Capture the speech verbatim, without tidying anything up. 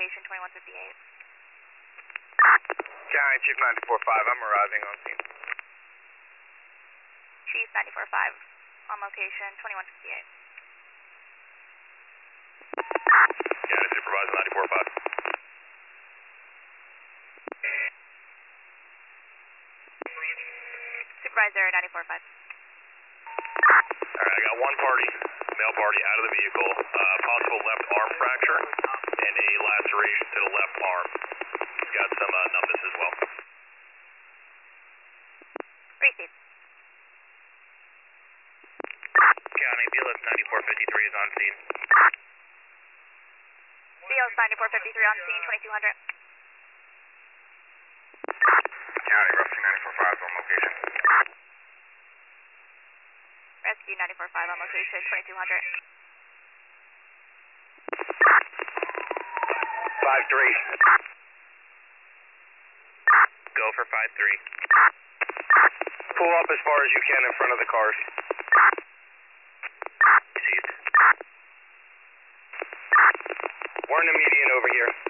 location twenty-one fifty-eight. County Chief nine four five, I'm arriving on scene. Chief nine four five, on location twenty-one fifty-eight. County Supervisor nine four five. Supervisor nine four five. Alright, I got one party, male party, out of the vehicle. Uh, possible left arm fracture and a laceration to the left arm. He's got some uh, numbness as well. Receive. County B L S nine four five three is on scene. B L S nine four five three on scene, twenty-two hundred. County Rescue nine four five on location. Rescue nine four five on location, twenty-two hundred. five three. Go for five three. Pull up as far as you can in front of the cars. Received. We're in the median over here.